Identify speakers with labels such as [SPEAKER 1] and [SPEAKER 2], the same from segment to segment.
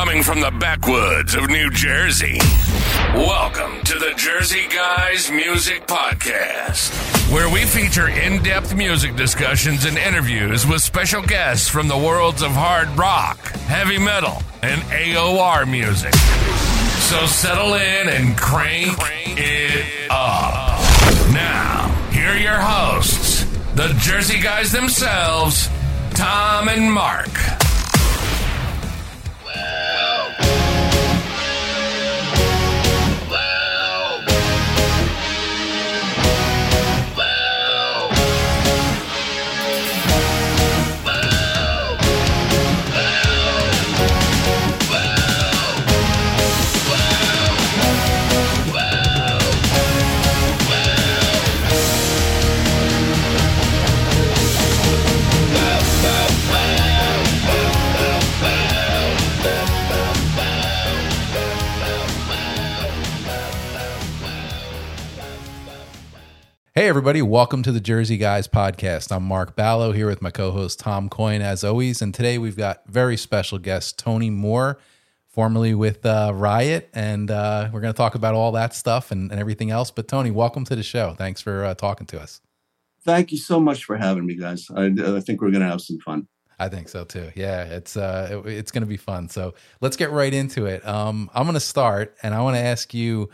[SPEAKER 1] Coming from the backwoods of New Jersey, welcome to the Jersey Guys Music Podcast, where we feature in-depth music discussions and interviews with special guests from the worlds of hard rock, heavy metal, and AOR music. So settle in and crank it up. Now, here are your hosts, the Jersey Guys themselves, Tom and Mark.
[SPEAKER 2] Hey everybody, welcome to the Jersey Guys podcast. I'm Mark Ballo here with my co-host Tom Coyne as always, and today we've got very special guest Tony Moore, formerly with Riot, and we're going to talk about all that stuff and everything else. But Tony, welcome to the show. Thanks for talking to us.
[SPEAKER 3] Thank you so much for having me, guys. I think we're going to have some fun.
[SPEAKER 2] I think so too. Yeah, it's going to be fun. So let's get right into it. I'm going to start, and I want to ask you,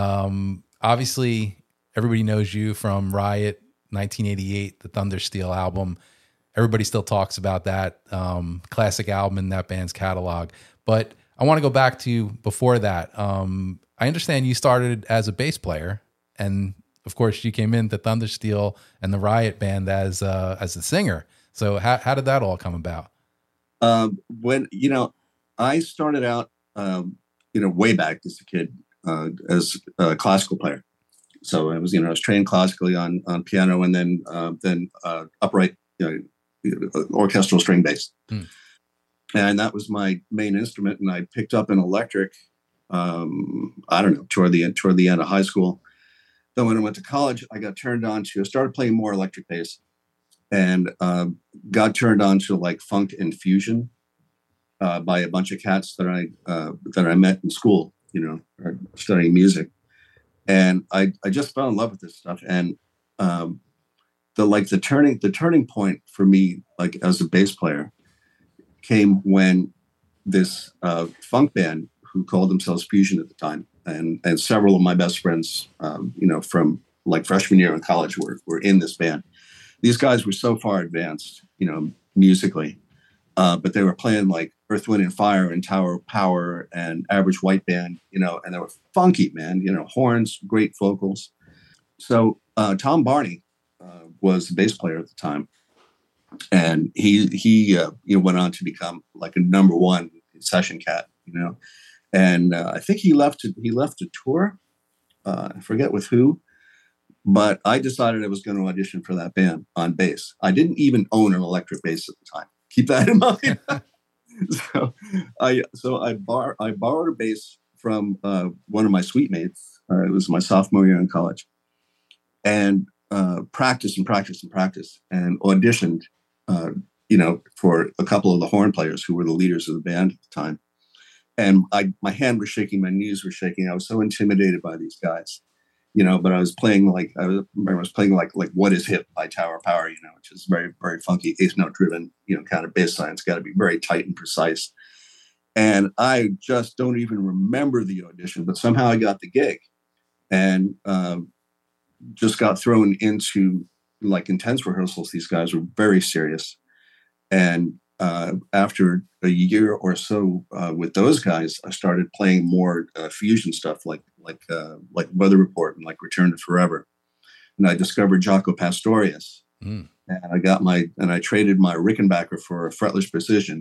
[SPEAKER 2] obviously, everybody knows you from Riot, 1988, the Thundersteel album. Everybody still talks about that classic album in that band's catalog. But I want to go back to before that. I understand you started as a bass player, and of course you came into Thundersteel and the Riot band as a singer. So how did that all come about?
[SPEAKER 3] When I started out, way back as a kid, as a classical player. So I was trained classically on piano and then upright, orchestral string bass. And that was my main instrument. And I picked up an electric, toward the end of high school. Then when I went to college, I started playing more electric bass and got turned on to like funk and fusion by a bunch of cats that I met in school, studying music. And I just fell in love with this stuff. And the turning point for me, like as a bass player, came when this funk band who called themselves Fusion at the time, and several of my best friends, from like freshman year in college were in this band. These guys were so far advanced, musically, but they were playing like Earth, Wind and Fire and Tower of Power and Average White Band, and they were funky, man, horns, great vocals. So Tom Barney was the bass player at the time. And he went on to become like a number one session cat, and I think he left a tour. I forget with who, but I decided I was going to audition for that band on bass. I didn't even own an electric bass at the time. Keep that in mind. So I borrowed a bass from one of my suite mates. It was my sophomore year in college, and practiced and auditioned, for a couple of the horn players who were the leaders of the band at the time. And my hand was shaking, my knees were shaking. I was so intimidated by these guys, but I was playing like What Is Hip by Tower of Power, which is very, very funky, eighth note driven, kind of bass line. It's got to be very tight and precise. And I just don't even remember the audition, but somehow I got the gig and just got thrown into like intense rehearsals. These guys were very serious. And after a year or so with those guys, I started playing more fusion stuff like Weather Report and like Return to Forever. And I discovered Jaco Pastorius. And I traded my Rickenbacker for a fretless Precision.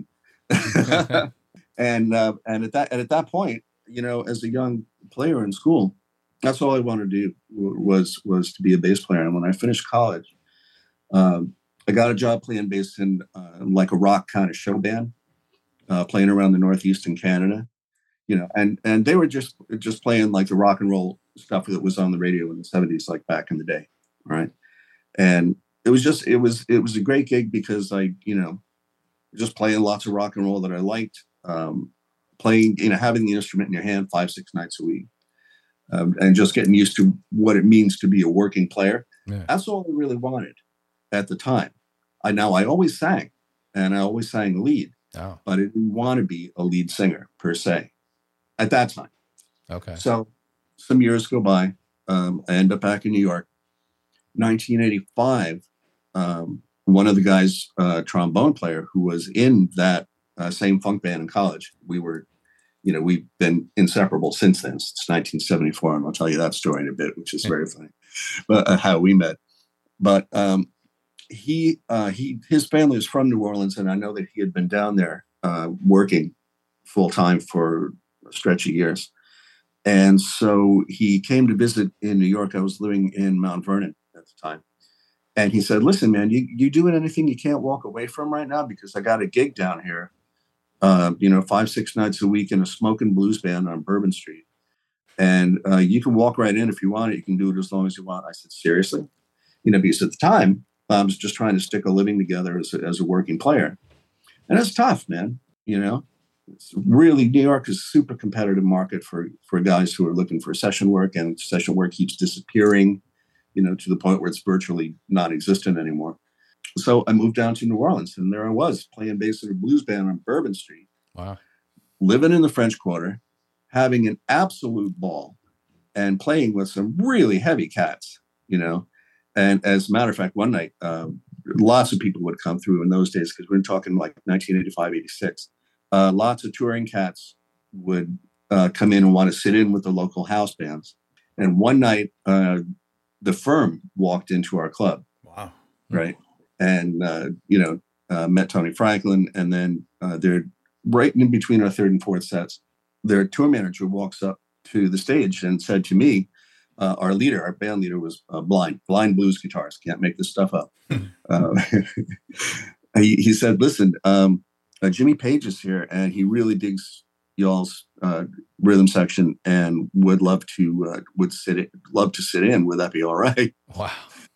[SPEAKER 3] And at that point, as a young player in school, that's all I wanted to do was to be a bass player. And when I finished college, I got a job playing bass in like a rock kind of show band, playing around the Northeast in Canada, and they were just playing like the rock and roll stuff that was on the radio in the 70s, like back in the day. Right. And it was a great gig because I, just playing lots of rock and roll that I liked, playing, having the instrument in your hand 5-6 nights a week, and just getting used to what it means to be a working player.
[SPEAKER 2] Yeah.
[SPEAKER 3] That's all I really wanted at the time. I always sang, and I always sang lead,
[SPEAKER 2] Oh,
[SPEAKER 3] but I didn't want to be a lead singer per se at that time.
[SPEAKER 2] okay.
[SPEAKER 3] So some years go by. I end up back in New York. 1985, one of the guys, trombone player who was in that same funk band in college, we've been inseparable since then, since 1974. And I'll tell you that story in a bit, which is very funny, but how we met. But his family is from New Orleans, and I know that he had been down there working full time for a stretch of years. And so he came to visit in New York. I was living in Mount Vernon at the time. And he said, listen, man, you doing anything you can't walk away from right now? Because I got a gig down here, 5-6 nights a week in a smoking blues band on Bourbon Street. And you can walk right in if you want it. You can do it as long as you want. I said, seriously? Because at the time, I was just trying to stick a living together as a working player. And it's tough, man. It's really, New York is a super competitive market for guys who are looking for session work, and session work keeps disappearing, to the point where it's virtually non-existent anymore. So I moved down to New Orleans, and there I was playing bass in a blues band on Bourbon Street.
[SPEAKER 2] Wow.
[SPEAKER 3] Living in the French Quarter, having an absolute ball, and playing with some really heavy cats, And as a matter of fact, one night, lots of people would come through in those days, because we're talking like 1985, 86. Lots of touring cats would come in and want to sit in with the local house bands. And one night, the Firm walked into our club.
[SPEAKER 2] Wow.
[SPEAKER 3] Right. And, met Tony Franklin. And then they're right in between our third and fourth sets. Their tour manager walks up to the stage and said to me, our band leader was blind blues guitarist. Can't make this stuff up. He said, listen, Jimmy Page is here, and he really digs y'all's rhythm section, and would love to sit in. Would that be all right?
[SPEAKER 2] Wow.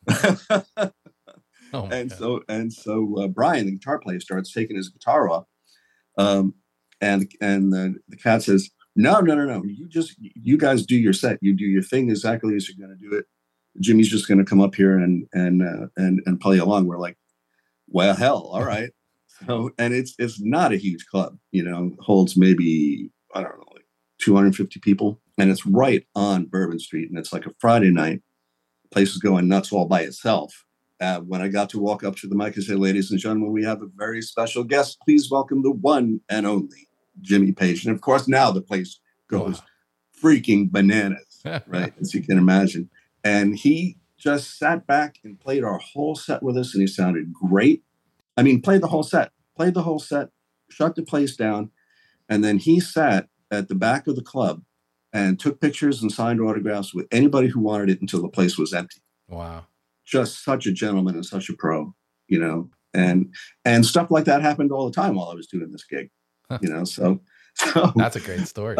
[SPEAKER 2] Oh
[SPEAKER 3] and so Brian, the guitar player, starts taking his guitar off, and the cat says, No. You guys do your set. You do your thing exactly as you're going to do it. Jimmy's just going to come up here and play along. We're like, well, hell, all right. So, and it's not a huge club, holds maybe, I don't know, like 250 people. And it's right on Bourbon Street. And it's like a Friday night. The place is going nuts all by itself. When I got to walk up to the mic and say, ladies and gentlemen, we have a very special guest. Please welcome the one and only Jimmy Page. And of course, now the place goes freaking bananas, right? As you can imagine. And he just sat back and played our whole set with us, and he sounded great. I mean, played the whole set, shut the place down. And then he sat at the back of the club and took pictures and signed autographs with anybody who wanted it until the place was empty.
[SPEAKER 2] Wow.
[SPEAKER 3] Just such a gentleman and such a pro, and stuff like that happened all the time while I was doing this gig, so
[SPEAKER 2] that's a great story.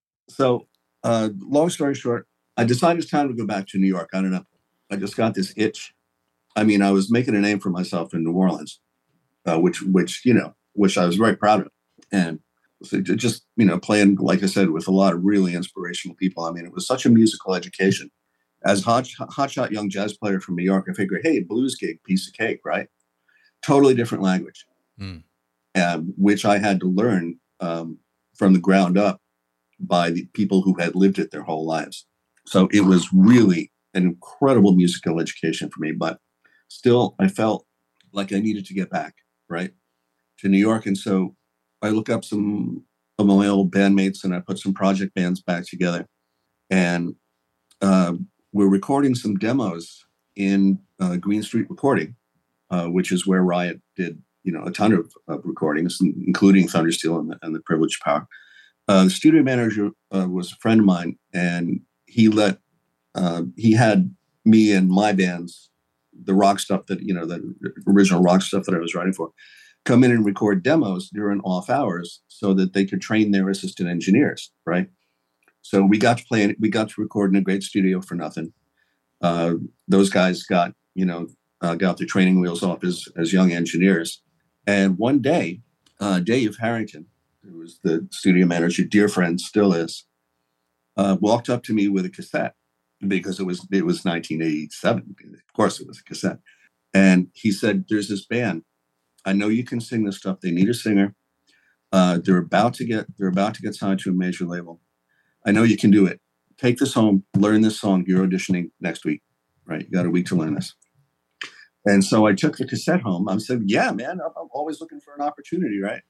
[SPEAKER 3] Long story short, I decided it's time to go back to New York. I don't know. I just got this itch. I mean, I was making a name for myself in New Orleans, which I was very proud of. And so just, playing, like I said, with a lot of really inspirational people. I mean, it was such a musical education. As hotshot young jazz player from New York, I figured, hey, blues gig, piece of cake, right? Totally different language, which I had to learn from the ground up by the people who had lived it their whole lives. So it was really an incredible musical education for me, but still I felt like I needed to get back, right, to New York. And so I look up some of my old bandmates, and I put some project bands back together, and we're recording some demos in Green Street Recording, which is where Riot did, a ton of recordings, including Thundersteel and the Privileged Power. The studio manager was a friend of mine, and he had me and my bands, the rock stuff that, the original rock stuff that I was writing for, come in and record demos during off hours so that they could train their assistant engineers, right? So we got to record in a great studio for nothing. Those guys got their training wheels off as young engineers. And one day, Dave Harrington, who was the studio manager, dear friend, still is, walked up to me with a cassette because it was 1987. Of course, it was a cassette, and he said, "There's this band. I know you can sing this stuff. They need a singer. They're about to get signed to a major label. I know you can do it. Take this home, learn this song. You're auditioning next week, right? You got a week to learn this." And so I took the cassette home. I said, "Yeah, man, I'm always looking for an opportunity, right?"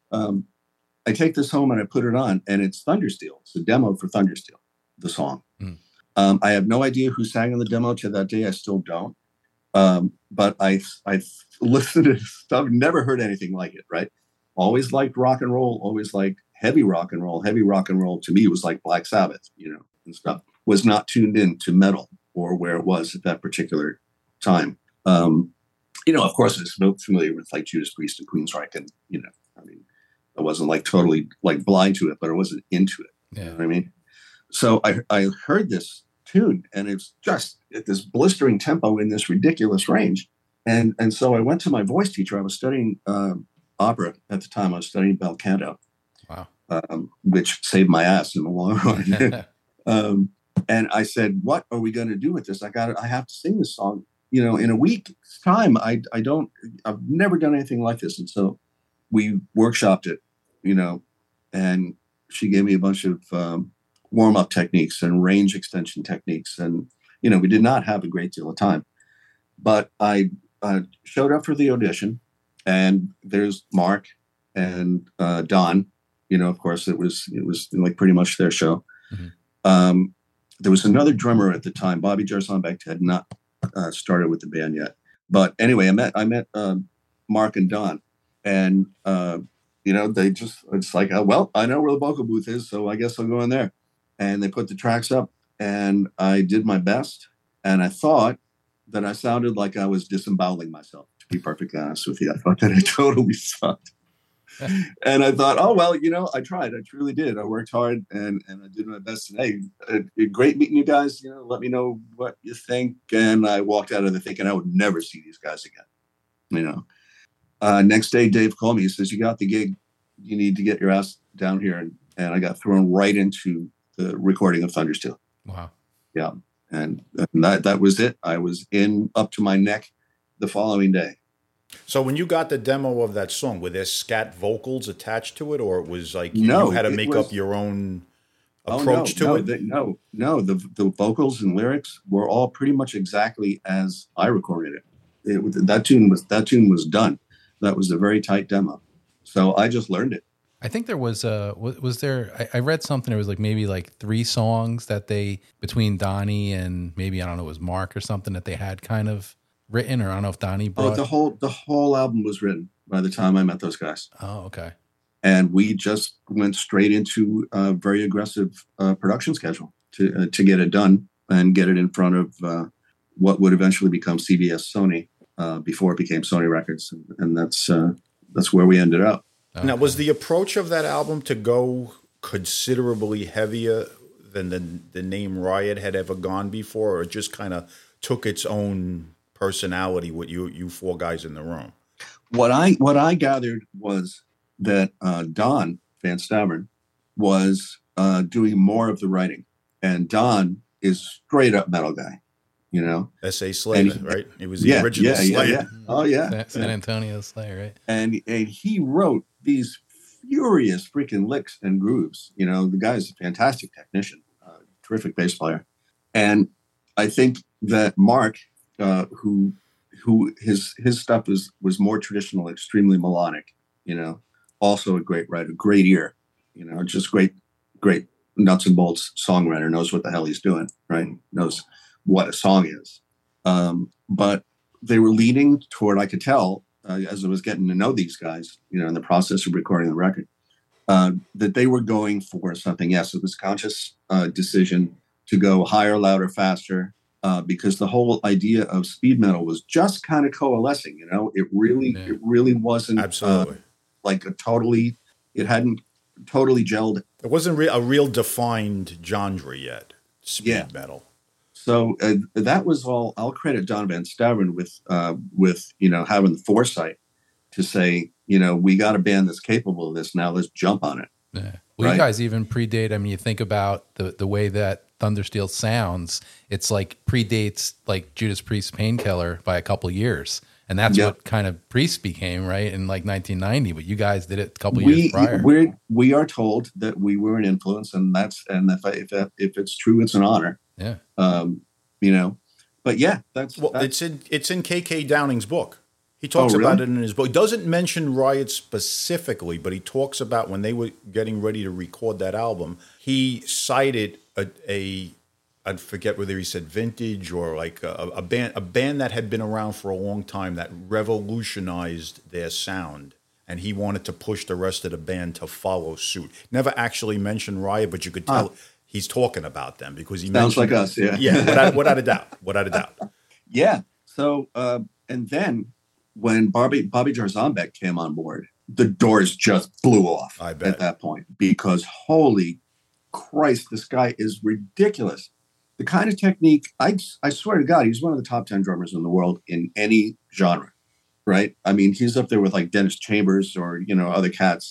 [SPEAKER 3] I take this home and I put it on, and it's Thundersteel. It's a demo for Thundersteel, the song. I have no idea who sang on the demo to that day. I still don't. But I listened to stuff, never heard anything like it, right? Always liked rock and roll, always liked heavy rock and roll. Heavy rock and roll to me was like Black Sabbath, and stuff. Was not tuned in to metal or where it was at that particular time. Of course, I was familiar with like Judas Priest and Queensryche, and I wasn't like totally like blind to it, but I wasn't into it.
[SPEAKER 2] Yeah.
[SPEAKER 3] You know what I mean? So I heard this tune, and it's just at this blistering tempo in this ridiculous range. And so I went to my voice teacher. I was studying opera at the time. I was studying bel canto. Wow. Which saved my ass in the long run. And I said, "What are we going to do with this? I have to sing this song, in a week's time. I've never done anything like this." And so we workshopped it, and she gave me a bunch of warm-up techniques and range extension techniques. And, we did not have a great deal of time, but I showed up for the audition, and there's Mark and Don. Of course, it was like pretty much their show. Mm-hmm. There was another drummer at the time. Bobby Jarzonbeck had not started with the band yet. But anyway, I met Mark and Don, and it's like, well, I know where the vocal booth is, so I guess I'll go in there. And they put the tracks up, and I did my best. And I thought that I sounded like I was disemboweling myself, to be perfectly honest with you. I thought that I totally sucked. And I thought, oh, well, I tried. I truly did. I worked hard, and I did my best today. Great meeting you guys. Let me know what you think. And I walked out of there thinking I would never see these guys again. Next day, Dave called me. He says, "You got the gig. You need to get your ass down here." And I got thrown right into the recording of Thundersteel.
[SPEAKER 2] Wow.
[SPEAKER 3] Yeah. And that was it. I was in up to my neck the following day.
[SPEAKER 4] So when you got the demo of that song, were there scat vocals attached to it, or it was like you had to make up your own approach to it?
[SPEAKER 3] No. The vocals and lyrics were all pretty much exactly as I recorded it. That tune was done. That was a very tight demo. So I just learned it.
[SPEAKER 2] I think there was I read something. There was maybe 3 songs that they, between Donnie and maybe, I don't know, it was Mark or something, that they had kind of written, or I don't know if Donnie brought.
[SPEAKER 3] The whole album was written by the time I met those guys.
[SPEAKER 2] Oh, okay.
[SPEAKER 3] And we just went straight into a very aggressive production schedule to get it done and get it in front of what would eventually become CBS Sony before it became Sony Records, and that's where we ended up.
[SPEAKER 4] Okay. Now, was the approach of that album to go considerably heavier than the name Riot had ever gone before, or it just kind of took its own personality with you 4 guys in the room?
[SPEAKER 3] What I gathered was that Don Van Staveren was doing more of the writing, and Don is straight up metal guy.
[SPEAKER 4] S.A. Slayer, right? It was the original Slayer.
[SPEAKER 3] Yeah. Oh, yeah.
[SPEAKER 2] San Antonio Slayer, right?
[SPEAKER 3] And he wrote these furious freaking licks and grooves. The guy's a fantastic technician, terrific bass player. And I think that Mark, who his stuff was more traditional, extremely melodic, also a great writer, great ear, just great nuts and bolts songwriter, knows what the hell he's doing, right? Knows what a song is. But they were leaning toward, I could tell, as I was getting to know these guys, in the process of recording the record, that they were going for something. Yes, it was a conscious decision to go higher, louder, faster, because the whole idea of speed metal was just kind of coalescing. It really wasn't
[SPEAKER 4] absolutely
[SPEAKER 3] it hadn't totally gelled.
[SPEAKER 4] It wasn't a real defined genre yet. Speed metal.
[SPEAKER 3] So that was all. I'll credit Don Van Staveren with having the foresight to say, we got a band that's capable of this. Now let's jump on it.
[SPEAKER 2] Yeah. Well, you guys even predate. I mean, you think about the way that Thundersteel sounds. It's like predates like Judas Priest's Painkiller by a couple of years, and that's what kind of Priest became, right, in like 1990. But you guys did it a couple of years prior.
[SPEAKER 3] We are told that we were an influence, and if it's true, it's an honor.
[SPEAKER 2] Yeah.
[SPEAKER 3] But yeah,
[SPEAKER 4] it's in KK Downing's book. He talks about it in his book. He doesn't mention Riot specifically, but he talks about when they were getting ready to record that album, he cited I forget whether he said vintage or like a band that had been around for a long time that revolutionized their sound. And he wanted to push the rest of the band to follow suit. Never actually mentioned Riot, but you could tell he's talking about them because he
[SPEAKER 3] sounds like us. Yeah.
[SPEAKER 4] Yeah. Without a doubt.
[SPEAKER 3] Yeah. So, and then when Bobby Jarzombek came on board, the doors just blew off at that point because holy Christ, this guy is ridiculous. The kind of technique, I swear to God, he's one of the top 10 drummers in the world in any genre, right? I mean, he's up there with like Dennis Chambers or, other cats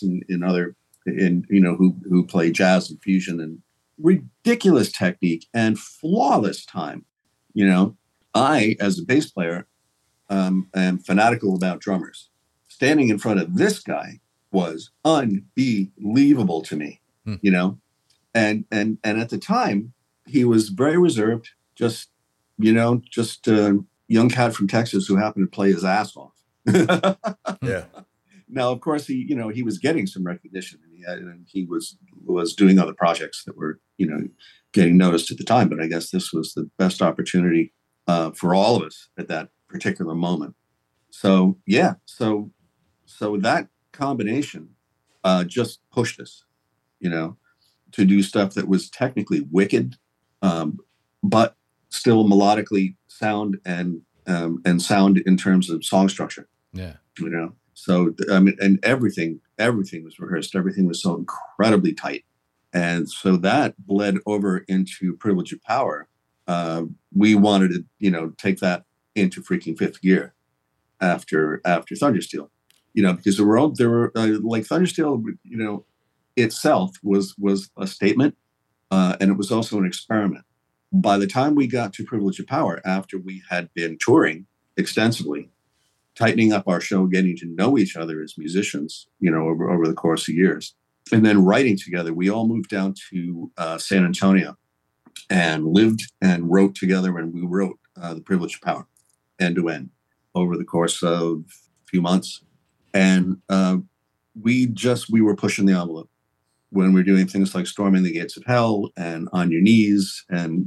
[SPEAKER 3] who play jazz and fusion, and ridiculous technique and flawless time. I, as a bass player, am fanatical about drummers. Standing in front of this guy was unbelievable to me, and at the time he was very reserved, just a young cat from Texas who happened to play his ass off.
[SPEAKER 4] Yeah.
[SPEAKER 3] Now, of course, he was getting some recognition, and he was doing other projects that were getting noticed at the time. But I guess this was the best opportunity for all of us at that particular moment. So yeah, so that combination just pushed us, to do stuff that was technically wicked, but still melodically sound and sound in terms of song structure.
[SPEAKER 2] Yeah,
[SPEAKER 3] So I mean, and everything was rehearsed. Everything was so incredibly tight, and so that bled over into Privilege of Power. We wanted to, take that into freaking fifth gear after Thundersteel, because there were like Thundersteel, itself was a statement, and it was also an experiment. By the time we got to Privilege of Power, after we had been touring extensively, tightening up our show, getting to know each other as musicians, over the course of years, and then writing together, we all moved down to San Antonio and lived and wrote together, and we wrote the Privilege of Power end to end over the course of a few months. And we were pushing the envelope when we were doing things like Storming the Gates of Hell and On Your Knees. And,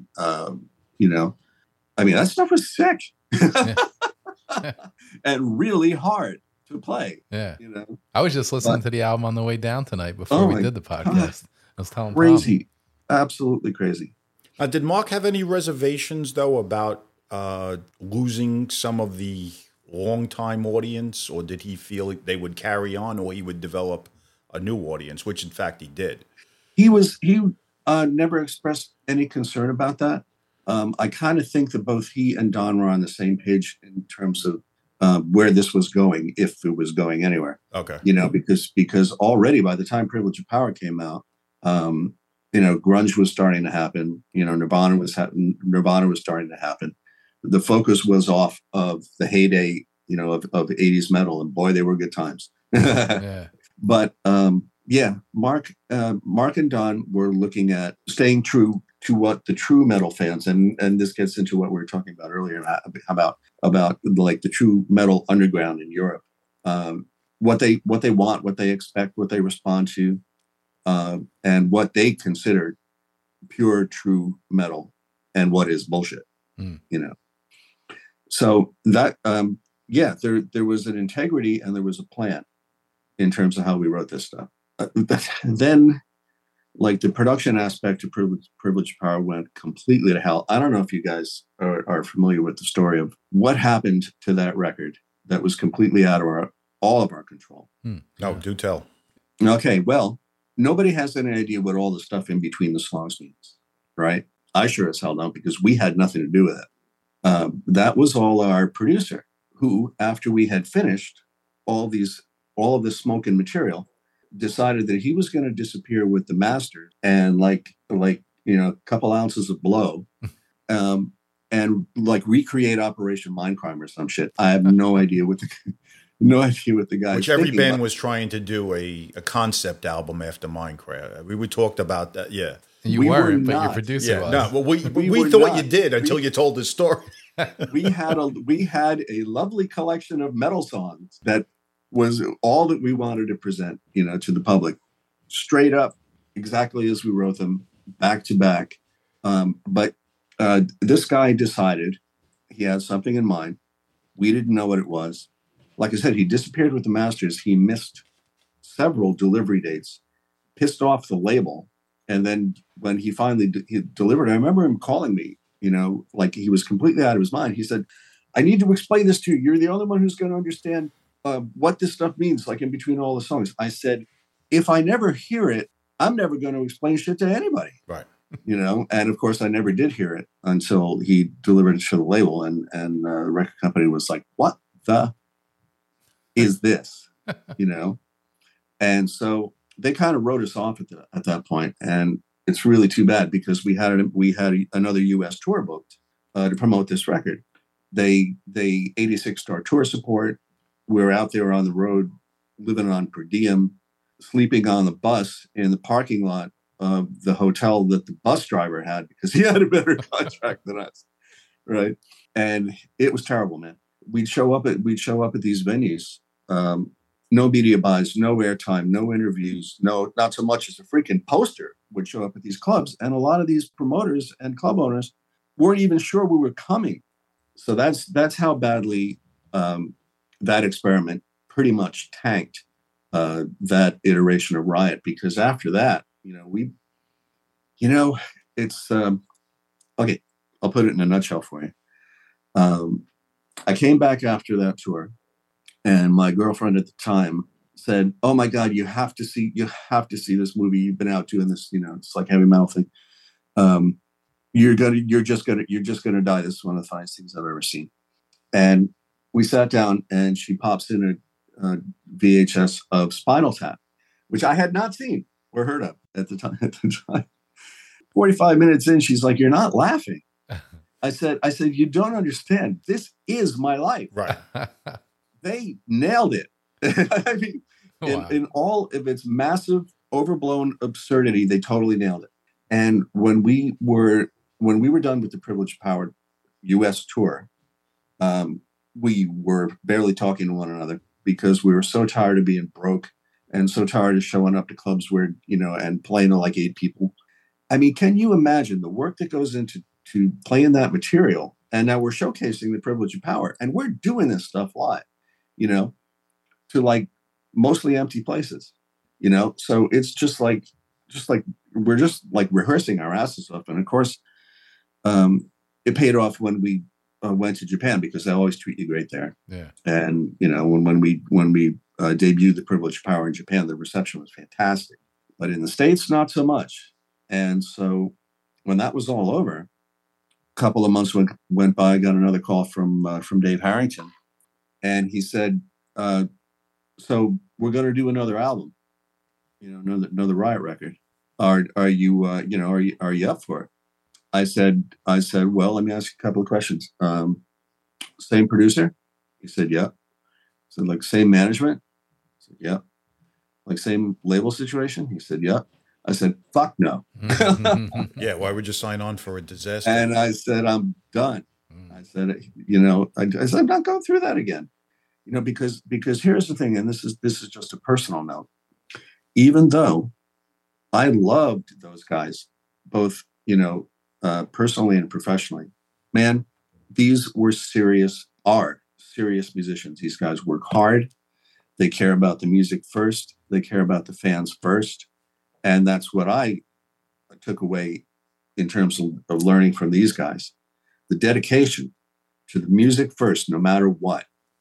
[SPEAKER 3] that stuff was sick and really hard to play.
[SPEAKER 2] Yeah. I was just listening to the album on the way down tonight before we did the podcast. I was telling
[SPEAKER 3] crazy, absolutely crazy.
[SPEAKER 4] Did Mark have any reservations, though, about losing some of the longtime audience, or did he feel they would carry on, or he would develop a new audience, which in fact he did?
[SPEAKER 3] He never expressed any concern about that. I kind of think that both he and Don were on the same page in terms of where this was going, if it was going anywhere.
[SPEAKER 4] Okay.
[SPEAKER 3] Because already by the time Privilege of Power came out, grunge was starting to happen. Nirvana was starting to happen. The focus was off of the heyday, of 80s metal, and boy, they were good times.
[SPEAKER 2] Yeah.
[SPEAKER 3] But Mark and Don were looking at staying true to what the true metal fans, and this gets into what we were talking about earlier about like the true metal underground in Europe, what they want, what they expect, what they respond to, and what they consider pure true metal and what is bullshit. So that there was an integrity and there was a plan in terms of how we wrote this stuff. Then, like, the production aspect of Privilege of Power went completely to hell. I don't know if you guys are familiar with the story of what happened to that record that was completely out of all of our control.
[SPEAKER 4] No, do tell.
[SPEAKER 3] Okay, well, nobody has any idea what all the stuff in between the songs means, right? I sure as hell don't, because we had nothing to do with it. That was all our producer, who, after we had finished all these all of this smoke and material, decided that he was going to disappear with the Masters and like a couple ounces of blow, and like recreate Operation Mindcrime or some shit. I have no idea what the guy.
[SPEAKER 4] Which every band was trying to do a concept album after Minecraft. We talked about that. Yeah,
[SPEAKER 2] you weren't, but your producer was.
[SPEAKER 4] No, well, we thought you did until you told the story.
[SPEAKER 3] we had a lovely collection of metal songs that was all that we wanted to present, to the public, straight up, exactly as we wrote them, back to back. But this guy decided he had something in mind. We didn't know what it was. Like I said, he disappeared with the Masters. He missed several delivery dates, pissed off the label. And then when he finally delivered, I remember him calling me, like he was completely out of his mind. He said, I need to explain this to you. You're the only one who's going to understand what this stuff means, like in between all the songs. I said, if I never hear it, I'm never going to explain shit to anybody.
[SPEAKER 4] Right.
[SPEAKER 3] And of course I never did hear it until he delivered it to the label, and the record company was like, what the is this? And so they kind of wrote us off at that point. And it's really too bad because we had another US tour booked to promote this record. They 86 star tour support. We're out there on the road, living on per diem, sleeping on the bus in the parking lot of the hotel that the bus driver had because he had a better contract than us, right? And it was terrible, man. We'd show up at these venues, no media buys, no airtime, no interviews, not so much as a freaking poster would show up at these clubs, and a lot of these promoters and club owners weren't even sure we were coming. So that's how badly that experiment pretty much tanked that iteration of Riot, because after that, it's okay. I'll put it in a nutshell for you. I came back after that tour, and my girlfriend at the time said, "Oh my God, you have to see this movie. You've been out doing this, it's like heavy metal thing. You're just gonna die. This is one of the finest things I've ever seen." And we sat down, and she pops in a VHS of Spinal Tap, which I had not seen or heard of at the time. 45 minutes in, she's like, "You're not laughing." I said, "You don't understand. This is my life."
[SPEAKER 4] Right.
[SPEAKER 3] They nailed it. I mean, wow. in all of its massive, overblown absurdity, they totally nailed it. And when we were done with the Privileged Power US tour, we were barely talking to one another because we were so tired of being broke and so tired of showing up to clubs where, and playing to like 8 people. I mean, can you imagine the work that goes into playing that material? And now we're showcasing the Privilege of Power, and we're doing this stuff live, to like mostly empty places, So it's just like we're just like rehearsing our asses off. And of course, it paid off when we went to Japan, because they always treat you great there.
[SPEAKER 2] Yeah.
[SPEAKER 3] And when we debuted the Privilege of Power in Japan, the reception was fantastic, but in the States, not so much. And so when that was all over, a couple of months went by. I got another call from Dave Harrington, and he said, "So we're going to do another album, another Riot record. Are you up for it?" I said, "Well, let me ask you a couple of questions. Same producer?" He said, "Yeah." I said, "Like same management?" I said, "Yeah." "Like same label situation?" He said, "Yeah." I said, "Fuck no."
[SPEAKER 4] Yeah, why would you sign on for a disaster?
[SPEAKER 3] And I said, "I'm done." I said, I said, "I'm not going through that again." Because here's the thing, and this is just a personal note. Even though I loved those guys, both, personally and professionally, man, these are serious musicians. These guys work hard. They care about the music first. They care about the fans first. And that's what I took away in terms of learning from these guys. The dedication to the music first, no matter what,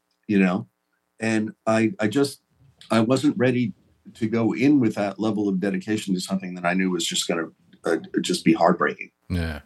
[SPEAKER 3] And I wasn't ready to go in with that level of dedication to something that I knew was just going to just be heartbreaking.
[SPEAKER 2] Yeah.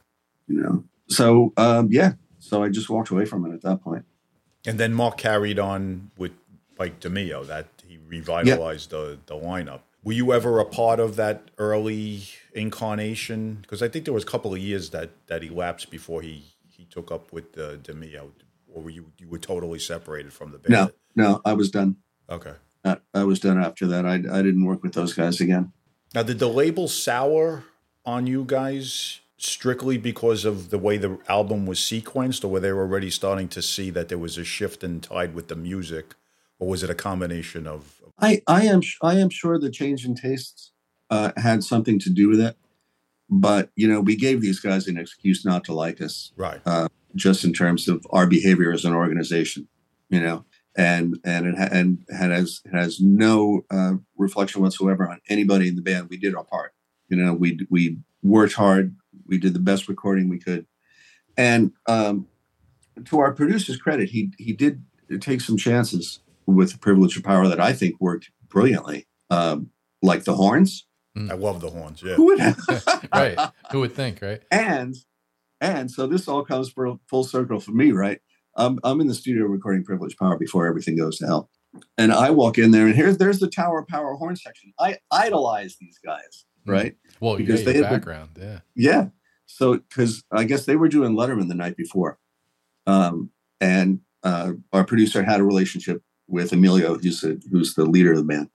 [SPEAKER 3] So, So I just walked away from it at that point.
[SPEAKER 4] And then Mark carried on with Mike DeMeo. That he revitalized the lineup. Were you ever a part of that early incarnation? Because I think there was a couple of years that elapsed before he took up with DeMio, or you were totally separated from the band?
[SPEAKER 3] No, I was done.
[SPEAKER 4] Okay.
[SPEAKER 3] I was done after that. I didn't work with those guys again.
[SPEAKER 4] Now, did the label sour on you guys strictly because of the way the album was sequenced, or were they already starting to see that there was a shift in tide with the music, or was it a combination of?
[SPEAKER 3] I am sure the change in tastes had something to do with it, but we gave these guys an excuse not to like us,
[SPEAKER 4] right?
[SPEAKER 3] Just in terms of our behavior as an organization, and it has no reflection whatsoever on anybody in the band. We did our part, we worked hard. We did the best recording we could. And to our producer's credit, he did take some chances with the Privilege of Power that I think worked brilliantly. Like the horns.
[SPEAKER 4] I love the horns, yeah.
[SPEAKER 3] Who would
[SPEAKER 2] right. Who would think, right?
[SPEAKER 3] And so this all comes full circle for me, right? I'm in the studio recording Privilege of Power before everything goes to hell. And I walk in there, and there's the Tower of Power horn section. I idolize these guys, right?
[SPEAKER 2] Well, because they background,
[SPEAKER 3] yeah. So, because I guess they were doing Letterman the night before, and our producer had a relationship with Emilio, who's the leader of the band,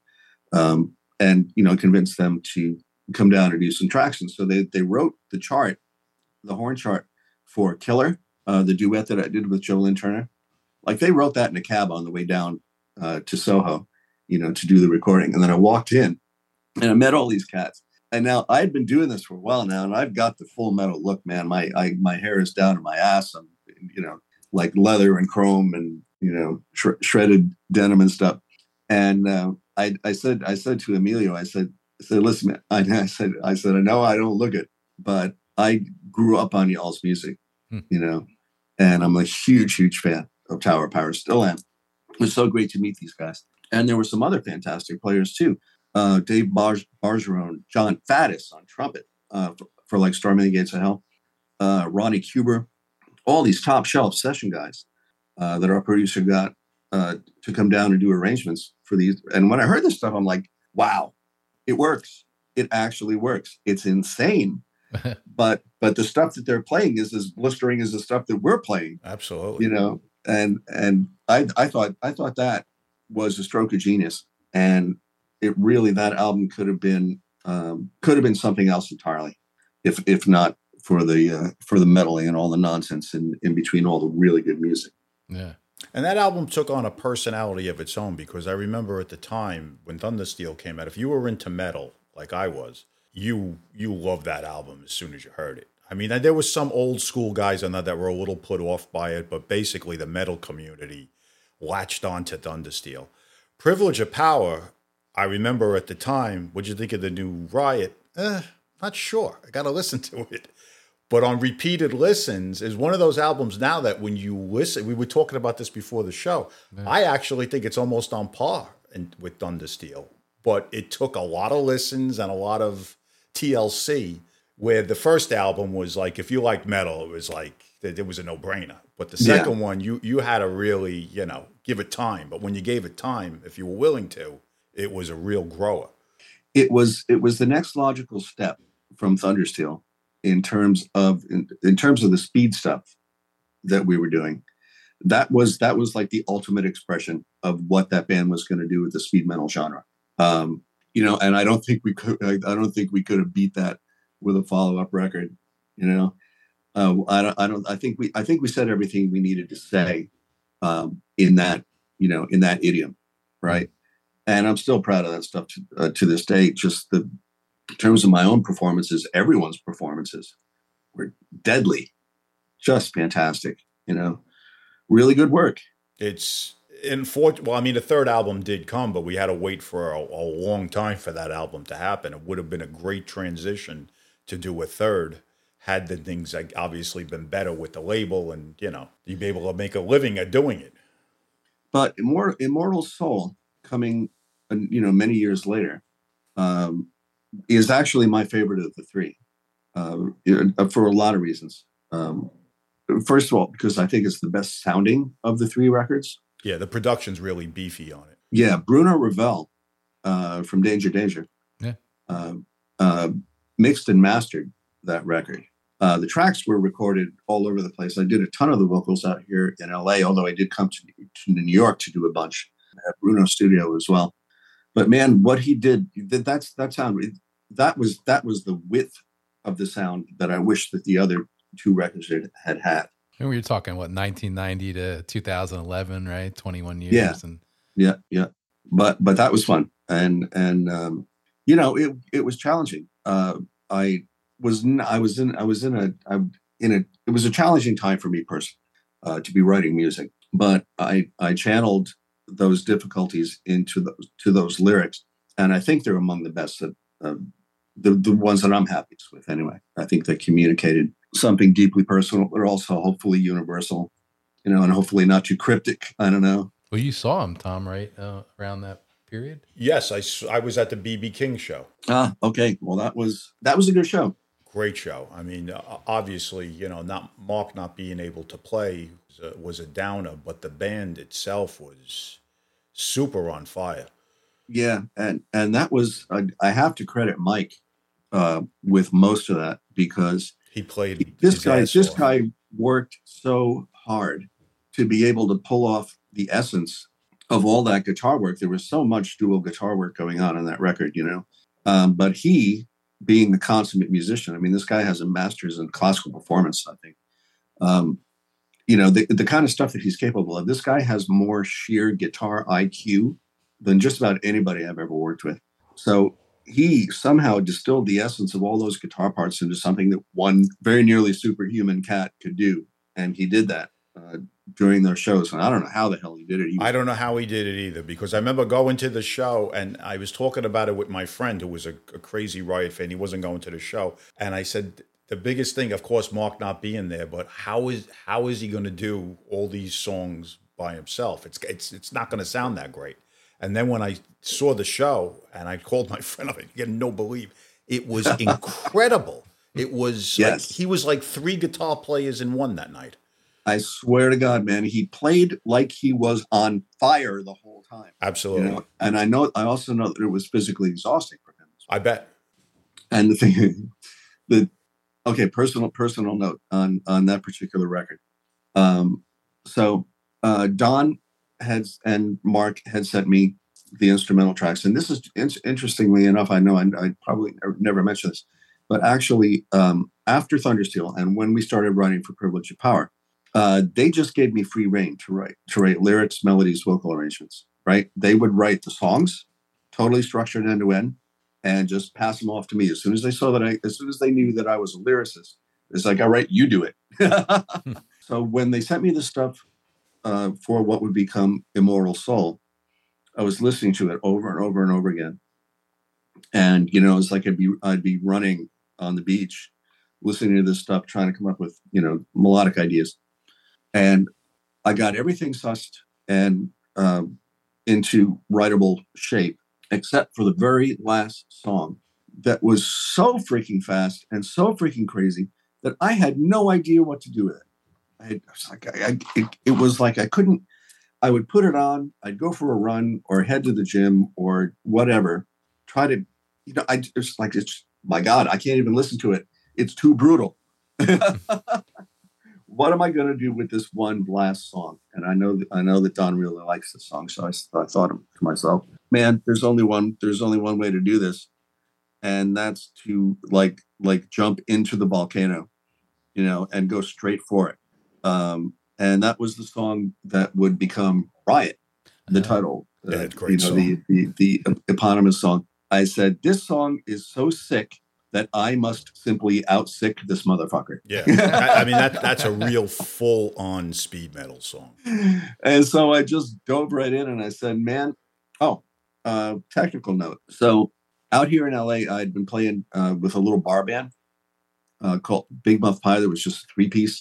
[SPEAKER 3] and convinced them to come down and do some tracks. And so they wrote the horn chart for Killer, the duet that I did with Joe Lynn Turner. Like they wrote that in a cab on the way down to Soho, to do the recording. And then I walked in, and I met all these cats. And now I had been doing this for a while now, and I've got the Full Metal look, man. My hair is down to my ass. I'm, like leather and chrome and shredded denim and stuff. And I said to Emilio, I said, listen, man, I said, I know I don't look it, but I grew up on y'all's music, and I'm a huge fan of Tower of Power. Still am. It was so great to meet these guys, and there were some other fantastic players too. Dave Bargerone, John Faddis on trumpet for like Storming the Gates of Hell, Ronnie Cuber, all these top shelf session guys that our producer got to come down and do arrangements for these. And when I heard this stuff, I'm like, wow, it works. It actually works. It's insane. but the stuff that they're playing is as blistering as the stuff that we're playing.
[SPEAKER 4] Absolutely.
[SPEAKER 3] And I thought that was a stroke of genius. And it really, that album could have been something else entirely, if not for the meddling and all the nonsense in between all the really good music.
[SPEAKER 2] Yeah.
[SPEAKER 4] And that album took on a personality of its own, because I remember at the time when Thundersteel came out, if you were into metal like I was, you loved that album as soon as you heard it. I mean, there was some old school guys on that were a little put off by it, but basically the metal community latched on to Thundersteel. Privilege of Power, I remember at the time, what'd you think of the new Riot? Not sure. I got to listen to it. But on repeated listens is one of those albums now that when you listen, we were talking about this before the show. Yeah. I actually think it's almost on par with Thundersteel, but it took a lot of listens and a lot of TLC, where the first album was like, if you like metal, it was like, it was a no-brainer. But the second one, you had to really, give it time. But when you gave it time, if you were willing to, it was a real grower.
[SPEAKER 3] It was the next logical step from Thundersteel in terms of the speed stuff that we were doing. That was like the ultimate expression of what that band was going to do with the speed metal genre. And I don't think we could have beat that with a follow-up record. I think we said everything we needed to say in that idiom, right? And I'm still proud of that stuff to this day. Just in terms of my own performances, everyone's performances were deadly, just fantastic. Really good work.
[SPEAKER 4] It's the third album did come, but we had to wait for a long time for that album to happen. It would have been a great transition to do a third had the things obviously been better with the label, and you'd be able to make a living at doing it.
[SPEAKER 3] But Immortal Soul, coming many years later, is actually my favorite of the three, for a lot of reasons. First of all, because I think it's the best sounding of the three records.
[SPEAKER 4] Yeah, the production's really beefy on it.
[SPEAKER 3] Yeah, Bruno Ravel from Danger Danger.
[SPEAKER 2] Yeah.
[SPEAKER 3] Mixed and mastered that record. The tracks were recorded all over the place. I did a ton of the vocals out here in LA, although I did come to New York to do a bunch at Bruno's studio as well. But man, what he did, that sound, that was the width of the sound that I wish that the other two records had.
[SPEAKER 2] And we were talking, what, 1990 to 2011, right? 21 years.
[SPEAKER 3] Yeah.
[SPEAKER 2] And
[SPEAKER 3] yeah. But that was fun. And you know, it was challenging. It was a challenging time for me personally, to be writing music, but I channeled those difficulties into those lyrics. And I think they're among the best that, the ones that I'm happiest with anyway. I think they communicated something deeply personal, but also hopefully universal, you know, and hopefully not too cryptic. I don't know.
[SPEAKER 2] Well, you saw him, Tom, right? Around that period?
[SPEAKER 4] Yes, I was at the B.B. King show.
[SPEAKER 3] Okay. Well, that was a good show.
[SPEAKER 4] Great show. I mean, obviously, you know, Mark not being able to play was a downer, but the band itself was super on fire.
[SPEAKER 3] Yeah, and that was I have to credit Mike with most of that, because
[SPEAKER 4] he played
[SPEAKER 3] this guy worked so hard to be able to pull off the essence of all that guitar work. There was so much dual guitar work going on that record, you know. But he, being the consummate musician, I mean, this guy has a master's in classical performance, I think. You know, the kind of stuff that he's capable of. This guy has more sheer guitar IQ than just about anybody I've ever worked with. So he somehow distilled the essence of all those guitar parts into something that one very nearly superhuman cat could do. And he did that during those shows. And I don't know how the hell he did it.
[SPEAKER 4] I don't know how he did it either, because I remember going to the show and I was talking about it with my friend who was a crazy Riot fan. He wasn't going to the show. And I said, the biggest thing, of course, Mark not being there, but how is he going to do all these songs by himself? It's not going to sound that great. And then when I saw the show and I called my friend up, I get no believe, it was incredible. It was like he was like three guitar players in one that night.
[SPEAKER 3] I swear to God, man, he played like he was on fire the whole time.
[SPEAKER 4] Absolutely.
[SPEAKER 3] You know? And I also know that it was physically exhausting for him.
[SPEAKER 4] I bet.
[SPEAKER 3] And the thing, personal note on that particular record. So Don and Mark had sent me the instrumental tracks, and this is interestingly enough, I know I probably never mentioned this, but actually after Thundersteel and when we started writing for Privilege of Power, they just gave me free reign to write lyrics, melodies, vocal arrangements. Right? They would write the songs, totally structured end to end, and just pass them off to me as soon as they knew that I was a lyricist. It's like, all right, you do it. So when they sent me the stuff for what would become Immortal Soul, I was listening to it over and over and over again. And, you know, it's like I'd be running on the beach, listening to this stuff, trying to come up with, you know, melodic ideas. And I got everything sussed and into writable shape, except for the very last song that was so freaking fast and so freaking crazy that I had no idea what to do with it. It was like I would put it on, I'd go for a run or head to the gym or whatever, try to, you know, it's my God, I can't even listen to it. It's too brutal. What am I going to do with this one last song? And I know that Don really likes this song. So I thought to myself, man, there's only one way to do this. And that's to like jump into the volcano, you know, and go straight for it. And that was the song that would become Riot, the title,
[SPEAKER 4] great song.
[SPEAKER 3] The eponymous song. I said, this song is so sick that I must simply outsick this motherfucker.
[SPEAKER 4] Yeah, I mean, that's a real full-on speed metal song.
[SPEAKER 3] And so I just dove right in and I said, man, technical note. So out here in LA, I'd been playing with a little bar band called Big Muff Pie. That was just a 3-piece.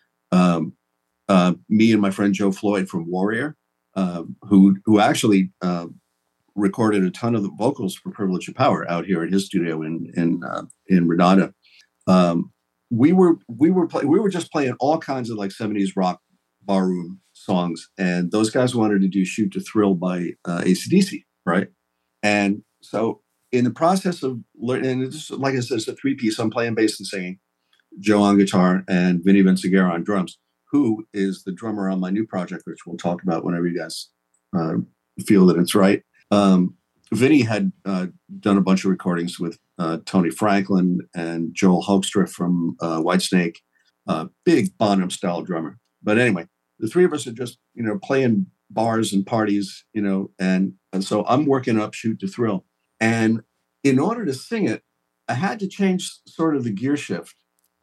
[SPEAKER 3] Me and my friend Joe Floyd from Warrior, who actually recorded a ton of the vocals for Privilege of Power out here at his studio in Redondo. We were just playing all kinds of like 70s rock barroom songs, and those guys wanted to do Shoot to Thrill by AC/DC, right? And so in the process of learning, and it's, like I said, it's a 3-piece. I'm playing bass and singing, Joe on guitar, and Vinny Vinciguerra on drums, who is the drummer on my new project, which we'll talk about whenever you guys feel that it's right. Vinny had done a bunch of recordings with Tony Franklin and Joel Hoekstra from Whitesnake, big Bonham-style drummer. But anyway, the three of us are just, playing bars and parties, and so I'm working up Shoot to Thrill. And in order to sing it, I had to change sort of the gear shift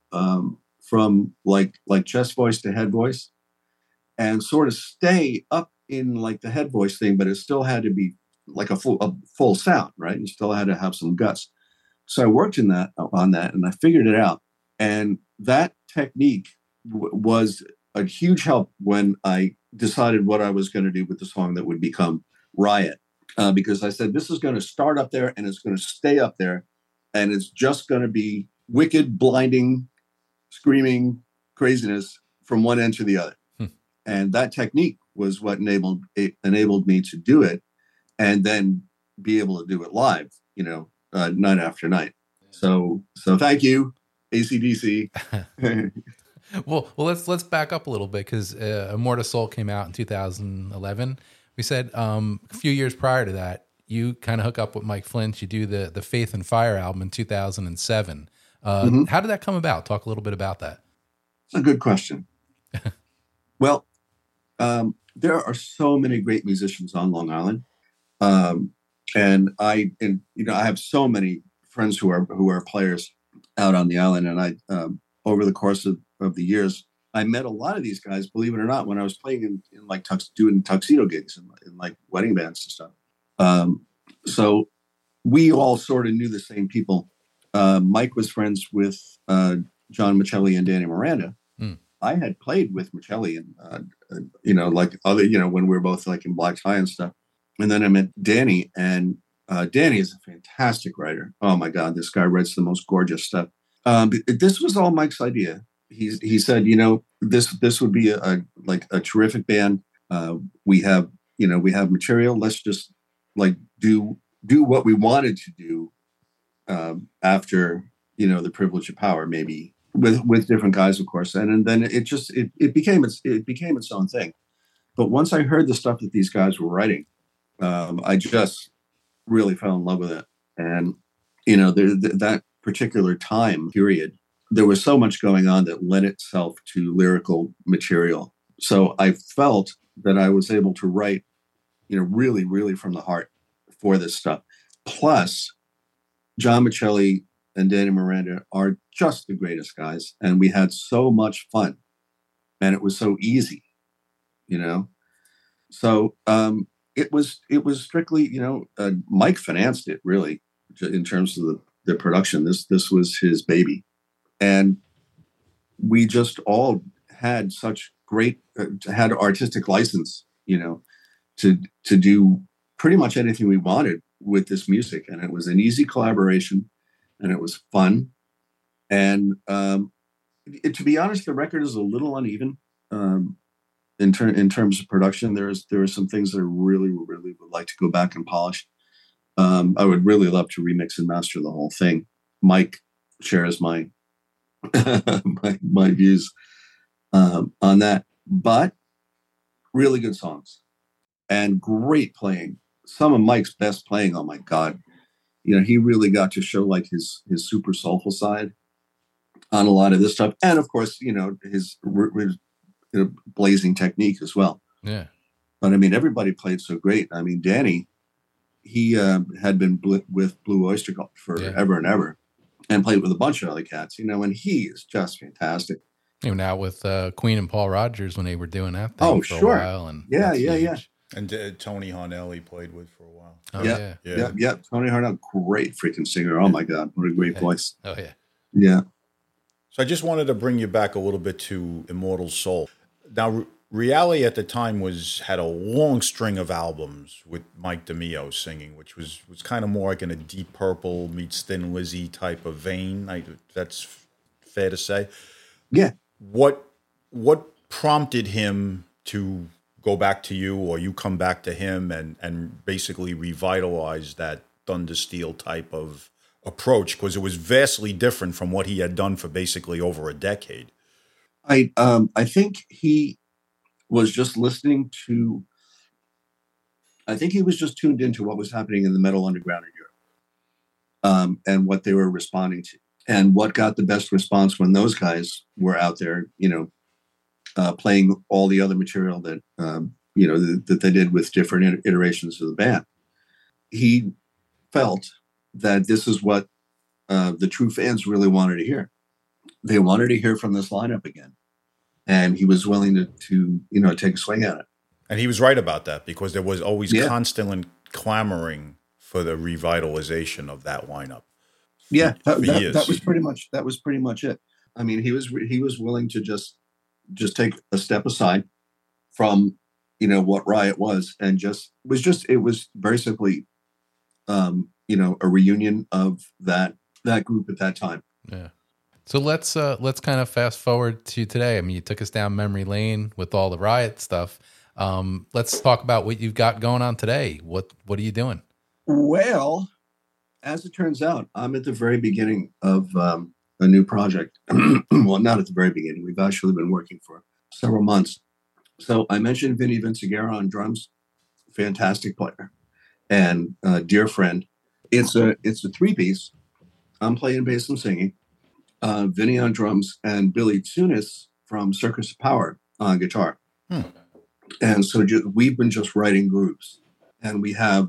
[SPEAKER 3] from like chest voice to head voice, and sort of stay up in like the head voice thing, but it still had to be like a full sound, right? You still had to have some guts. So I worked on that, and I figured it out. And that technique was a huge help when I decided what I was going to do with the song that would become Riot, because I said, this is going to start up there and it's going to stay up there, and it's just going to be wicked, blinding, screaming craziness from one end to the other. And that technique was what enabled me to do it, and then be able to do it live, night after night. So thank you, AC/DC.
[SPEAKER 2] Well, let's back up a little bit, because Immortal Soul came out in 2011. We said a few years prior to that, you kind of hook up with Mike Flint. You do the Faith and Fire album in 2007. How did that come about? Talk a little bit about that.
[SPEAKER 3] It's a good question. Well, there are so many great musicians on Long Island, and I have so many friends who are players out on the island, and I over the course of the years, I met a lot of these guys, believe it or not, when I was playing in like doing tuxedo gigs and like wedding bands and stuff. So we all sort of knew the same people. Mike was friends with John Michelli and Danny Miranda. I had played with Michelli and, like other, when we were both like in Black Tie and stuff. And then I met Danny, and Danny is a fantastic writer. Oh my God, this guy writes the most gorgeous stuff. This was all Mike's idea. He said, this would be a terrific band. We have material. Let's just like do what we wanted to do after, The Privilege of Power, maybe with different guys, of course. And then it became its own thing. But once I heard the stuff that these guys were writing, I just really fell in love with it. And, that particular time period, there was so much going on that lent itself to lyrical material. So I felt that I was able to write, really, really from the heart for this stuff. Plus, John Michelli and Danny Miranda are just the greatest guys. And we had so much fun, and it was so easy, So it was strictly, Mike financed it, really, in terms of the production. This was his baby. And we just all had such great, had artistic license, to do pretty much anything we wanted with this music. And it was an easy collaboration, and it was fun. And to be honest, the record is a little uneven in terms of production. There are some things that I really, really would like to go back and polish. I would really love to remix and master the whole thing. Mike shares my my views on that, but really good songs and great playing. Some of Mike's best playing. Oh my God. He really got to show like his super soulful side on a lot of this stuff. And of course, his blazing technique as well.
[SPEAKER 2] Yeah.
[SPEAKER 3] But I mean, everybody played so great. I mean, Danny, he had been with Blue Oyster Cult forever and ever, and played with a bunch of other cats, and he is just fantastic.
[SPEAKER 2] Even out with Queen and Paul Rogers when they were doing that thing for a while. And
[SPEAKER 3] yeah.
[SPEAKER 4] And Tony Harnell he played with for a while.
[SPEAKER 2] Oh,
[SPEAKER 3] yeah. Tony Harnell, great freaking singer. Oh my God, what a great voice.
[SPEAKER 2] Oh yeah.
[SPEAKER 3] Yeah.
[SPEAKER 4] So I just wanted to bring you back a little bit to Immortal Soul. Now, Reali at the time had a long string of albums with Mike DeMeo singing, which was kind of more like in a Deep Purple meets Thin Lizzy type of vein. That's fair to say.
[SPEAKER 3] Yeah.
[SPEAKER 4] What prompted him to go back to you, or you come back to him, and basically revitalize that Thunder Steel type of approach, because it was vastly different from what he had done for basically over a decade.
[SPEAKER 3] I think he was just listening to. I think he was just tuned into what was happening in the metal underground in Europe, and what they were responding to, and what got the best response when those guys were out there, playing all the other material that that they did with different iterations of the band. He felt that this is what the true fans really wanted to hear. They wanted to hear from this lineup again, and he was willing to take a swing at it.
[SPEAKER 4] And he was right about that, because there was always constant clamoring for the revitalization of that lineup.
[SPEAKER 3] Yeah, that was pretty much it. I mean, he was willing to just take a step aside from what Riot was, and it was very simply a reunion of that group at that time.
[SPEAKER 2] Yeah. So let's kind of fast forward to today. I mean, you took us down memory lane with all the Riot stuff. Let's talk about what you've got going on today. What are you doing?
[SPEAKER 3] Well, as it turns out, I'm at the very beginning of a new project. Well, not at the very beginning. We've actually been working for several months. So I mentioned Vinny Vinciguerra on drums, fantastic player and dear friend. It's a 3-piece. I'm playing bass and singing. Vinny on drums, and Billy Tsunis from Circus of Power on guitar. And so we've been just writing grooves, and we have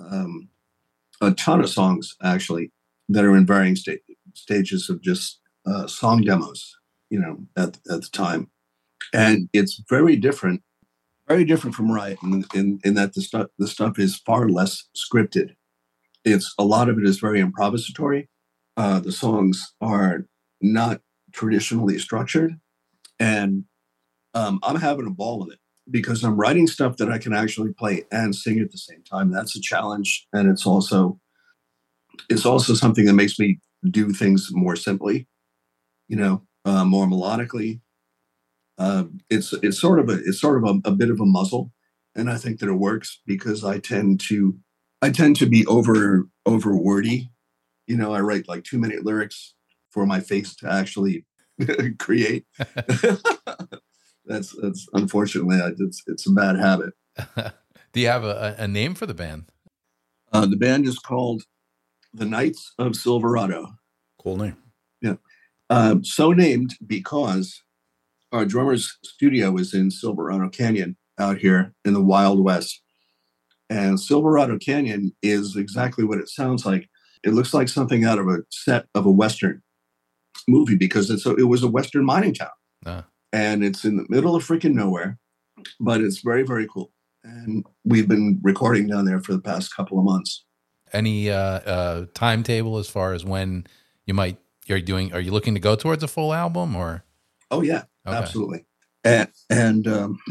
[SPEAKER 3] a ton of songs actually that are in varying stages of just song demos, at the time. And it's very different from Riot in that the stuff is far less scripted. A lot of it is very improvisatory. The songs are not traditionally structured, and I'm having a ball with it, because I'm writing stuff that I can actually play and sing at the same time. That's a challenge, and it's also something that makes me do things more simply, more melodically. It's sort of a bit of a muzzle, and I think that it works because I tend to be over wordy. I write like 2-minute lyrics for my face to actually create. That's unfortunately, it's a bad habit.
[SPEAKER 2] Do you have a name for the band?
[SPEAKER 3] The band is called the Knights of Silverado.
[SPEAKER 4] Cool name.
[SPEAKER 3] Yeah. So named because our drummer's studio is in Silverado Canyon out here in the Wild West. And Silverado Canyon is exactly what it sounds like. It looks like something out of a set of a Western movie, because it was a Western mining town. And it's in the middle of freaking nowhere, but it's very, very cool. And we've been recording down there for the past couple of months.
[SPEAKER 2] Any timetable as far as when are you looking to go towards a full album, or?
[SPEAKER 3] Oh yeah, okay. Absolutely. And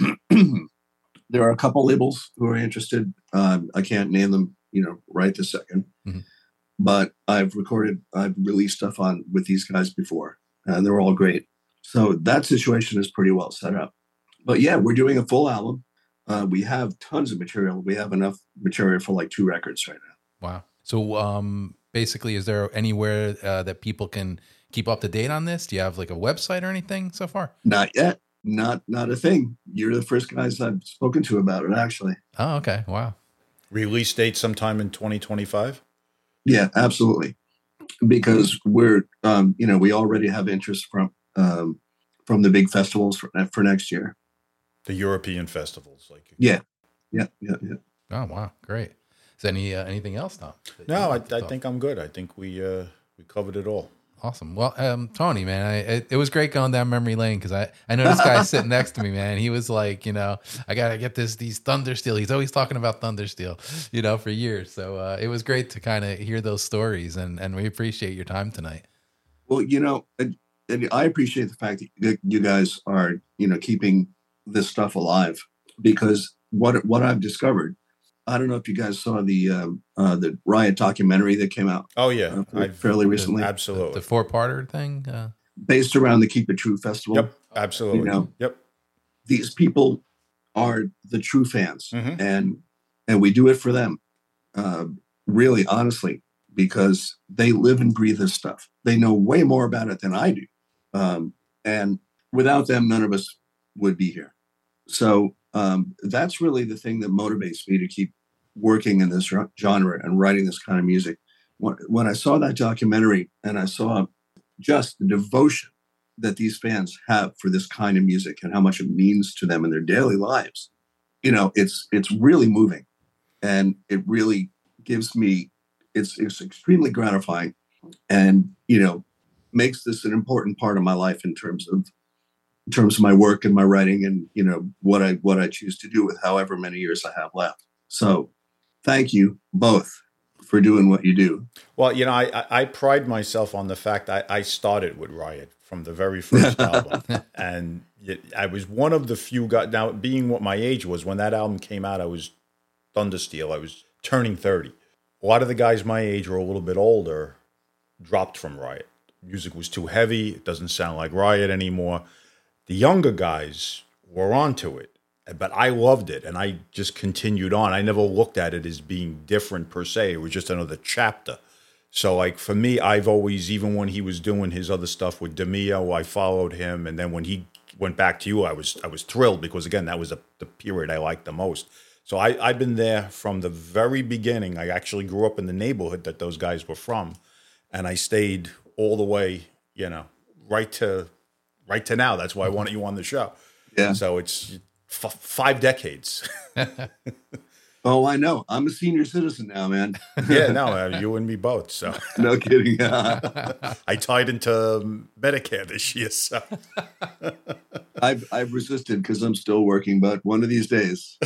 [SPEAKER 3] there are a couple labels who are interested. I can't name them, right this second, but I've released stuff with these guys before, and they're all great. So that situation is pretty well set up. But yeah, we're doing a full album. We have tons of material. We have enough material for like 2 records right now.
[SPEAKER 2] Wow. So basically, is there anywhere that people can keep up to date on this? Do you have like a website or anything so far?
[SPEAKER 3] Not yet. Not a thing. You're the first guys I've spoken to about it, actually.
[SPEAKER 2] Oh, okay. Wow.
[SPEAKER 4] Release date sometime in 2025?
[SPEAKER 3] Yeah, absolutely. Because we're, we already have interest from the big festivals for next year.
[SPEAKER 4] The European festivals,
[SPEAKER 3] Yeah.
[SPEAKER 2] Oh wow, great. Is there anything else, Tom?
[SPEAKER 4] No, I think I'm good. I think we covered it all.
[SPEAKER 2] Awesome. Well, Tony, man, it was great going down memory lane, because I know this guy sitting next to me, man. He was like, I gotta get these Thunder Steel. He's always talking about Thunder Steel, for years. So it was great to kind of hear those stories, and we appreciate your time tonight.
[SPEAKER 3] Well, and I appreciate the fact that you guys are, keeping this stuff alive, because what I've discovered, I don't know if you guys saw the Riot documentary that came out.
[SPEAKER 4] Oh yeah,
[SPEAKER 3] fairly recently.
[SPEAKER 4] Absolutely,
[SPEAKER 2] the 4-parter thing,
[SPEAKER 3] based around the Keep It True festival.
[SPEAKER 4] Yep, absolutely.
[SPEAKER 3] Yep. These people are the true fans,
[SPEAKER 4] Mhm.
[SPEAKER 3] and we do it for them, really, honestly, because they live and breathe this stuff. They know way more about it than I do, and without them, none of us would be here. So that's really the thing that motivates me to keep working in this genre and writing this kind of music. When I saw that documentary and I saw just the devotion that these fans have for this kind of music and how much it means to them in their daily lives, it's really moving, and it really gives me, it's extremely gratifying, and makes this an important part of my life in terms of my work and my writing, and what I choose to do with however many years I have left. So thank you both for doing what you do.
[SPEAKER 4] Well, I pride myself on the fact I started with Riot from the very first album. And I was one of the few guys. Now, being what my age was, when that album came out, I was Thundersteel. I was turning 30. A lot of the guys my age or a little bit older dropped from Riot. Music was too heavy. It doesn't sound like Riot anymore. The younger guys were onto it, but I loved it, and I just continued on. I never looked at it as being different per se. It was just another chapter. So, like, for me, I've always, even when he was doing his other stuff with Demio, I followed him, and then when he went back to you, I was thrilled, because, again, that was the period I liked the most. So I've been there from the very beginning. I actually grew up in the neighborhood that those guys were from, and I stayed all the way, right to now. That's why I wanted you on the show.
[SPEAKER 3] Yeah.
[SPEAKER 4] So it's 5 decades.
[SPEAKER 3] Oh, I know. I'm a senior citizen now, man.
[SPEAKER 4] Yeah, no, you and me both. So
[SPEAKER 3] No kidding.
[SPEAKER 4] I tied into Medicare this year. So
[SPEAKER 3] I've resisted because I'm still working, but one of these days.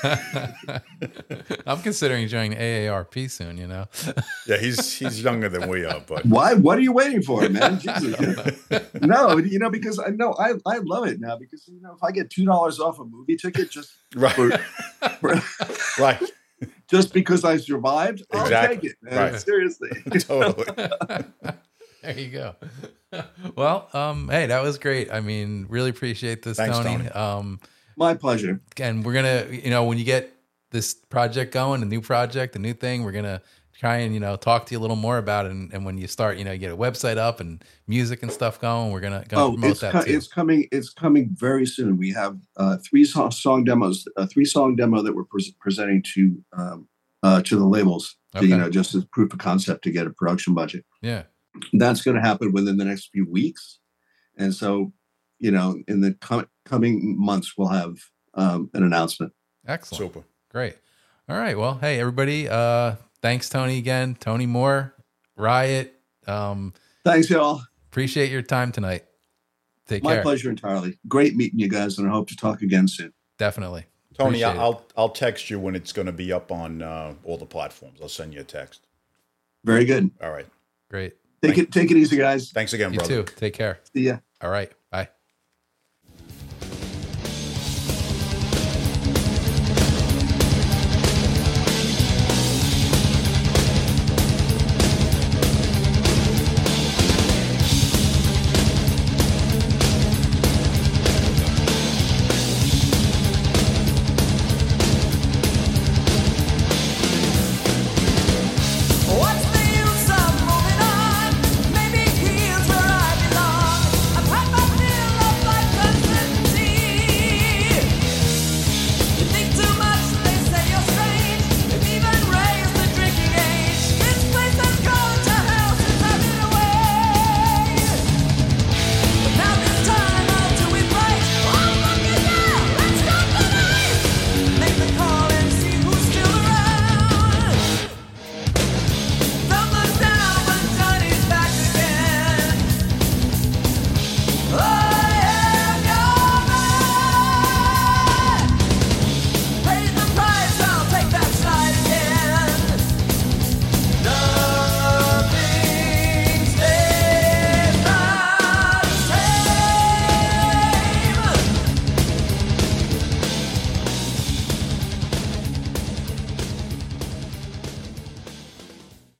[SPEAKER 2] I'm considering joining AARP soon,
[SPEAKER 4] yeah, he's younger than we are, but
[SPEAKER 3] Why? What are you waiting for, man? Jesus. No, because I know I love it now, because if I get $2 off a movie ticket just
[SPEAKER 4] right. Right.
[SPEAKER 3] just because I survived, I'll take it, man.
[SPEAKER 4] Right.
[SPEAKER 3] Seriously.
[SPEAKER 4] Totally.
[SPEAKER 2] There you go. Well, hey, that was great. I mean, really appreciate this,
[SPEAKER 4] Thanks,
[SPEAKER 2] Tony.
[SPEAKER 3] My pleasure.
[SPEAKER 2] And we're gonna, when you get this project going, a new project, a new thing, we're gonna try and talk to you a little more about it. And when you start, you get a website up and music and stuff going, we're gonna promote that too.
[SPEAKER 3] It's coming very soon. We have 3 song demos, a 3-song demo that we're presenting to the labels,
[SPEAKER 2] Okay.
[SPEAKER 3] just as proof of concept to get a production budget.
[SPEAKER 2] Yeah.
[SPEAKER 3] That's going to happen within the next few weeks, and so in the coming months we'll have an announcement.
[SPEAKER 2] Excellent.
[SPEAKER 4] Super.
[SPEAKER 2] Great. All right. Well, hey everybody. Thanks, Tony, again. Tony Moore, Riot.
[SPEAKER 3] Thanks, y'all.
[SPEAKER 2] Appreciate your time tonight. Take
[SPEAKER 3] My
[SPEAKER 2] care.
[SPEAKER 3] pleasure entirely. Great meeting you guys, and I hope to talk again soon.
[SPEAKER 2] Definitely.
[SPEAKER 4] Tony,
[SPEAKER 2] Appreciate it.
[SPEAKER 4] I'll text you when it's going to be up on all the platforms. I'll send you a text.
[SPEAKER 3] Very good.
[SPEAKER 4] All right.
[SPEAKER 2] Great.
[SPEAKER 3] Take it easy, guys.
[SPEAKER 4] Thanks again,
[SPEAKER 2] You
[SPEAKER 4] brother.
[SPEAKER 2] too. Take care.
[SPEAKER 3] See ya.
[SPEAKER 2] All right. Bye.